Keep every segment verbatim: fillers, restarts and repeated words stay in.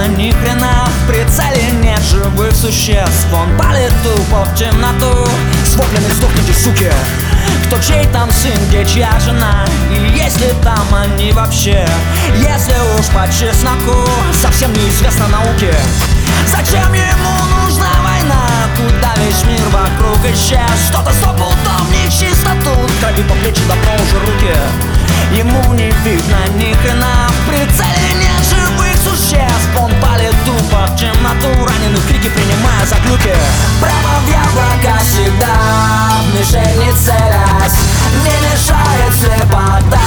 видно ни хрена, в прицеле нет живых существ. Он палит тупо в темноту с воплями: сдохните, суки! Кто чей там сын, где чья жена? И есть ли там они вообще? Если уж по чесноку, совсем неизвестно науке. Зачем ему нужна война? Куда весь мир вокруг исчез? Что-то сто пудов нечисто тут, крови по плечи, давно уже руки. Ему не видно ни хрена, в прицеле нет живых существ. Он палит тупо в темноту, раненых крики принимая за глюки. Прямо в яблоко всегда, в мишень не целясь, не мешает слепота.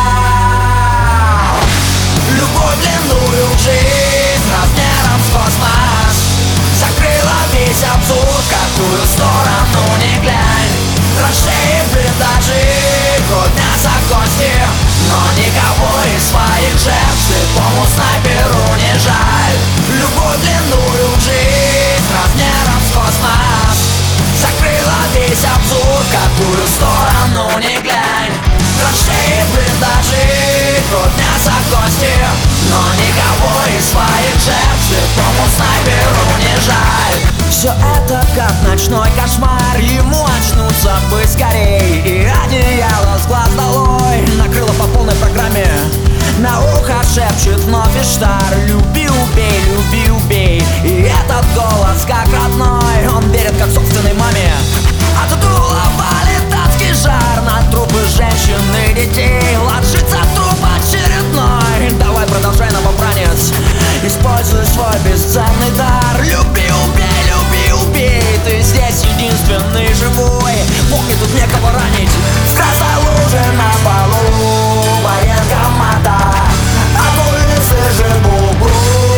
Любую длинную жизнь размером с космос закрыла весь обзор, какую сторону не глянь. Траншеи, блиндажи, кровь, мясо, кости, но никого из своих жертв слепому снайперу не жаль. Любую длинную жизнь размером с космос закрыла весь обзор, какую сторону не глянь. Траншеи, блиндажи, кровь, мясо, кости, но никого из своих жертв слепому снайперу не жаль. Все это как ночной кошмар, ему очнуться бы скорей. И одеяло с глаз долой накрыло по полной программе. На ухо шепчет вновь Иштар: люби, убей, люби, убей. И этот голос как родной, он верит как собственной маме. От дула валит адский жар на трупы женщин и детей. Ложится труп очередной, давай продолжай, новобранец, используй свой бесценный дар. Люби, убей, люби, убей, ты здесь единственный живой. Помни, тут некого ранить. В красной луже на полу военкомата от улицы Жибугу.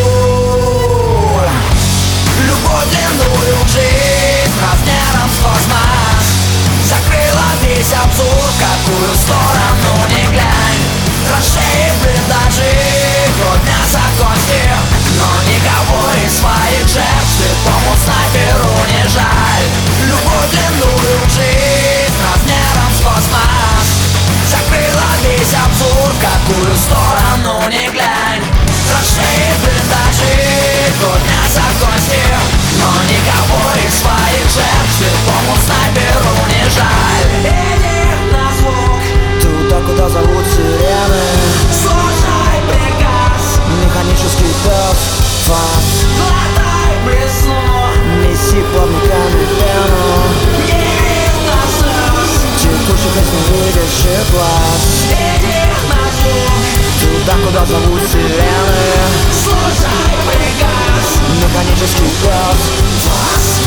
Любую длинную жизнь размером с космос закрыла весь обзор, какую сторону не глянь. Траншеи, блиндажи, кровь, мясо, кости, но никого из своих жертв слепому снайперу не жаль. Любую длинную жизнь размером с космос закрыла весь обзор, какую сторону не глянь. Траншеи, блиндажи, кровь, мясо, кости, но никого из своих жертв слепому снайперу не жаль. Иди на звук туда, куда зовут сирены. Слушай приказ, механический пес, фас. Глотай весну, неси плавниками пену. Невидно слез, текущих из не видишь и глаз. Иди на звук туда, куда зовут сирены. Слушай приказ, механический пес, фас.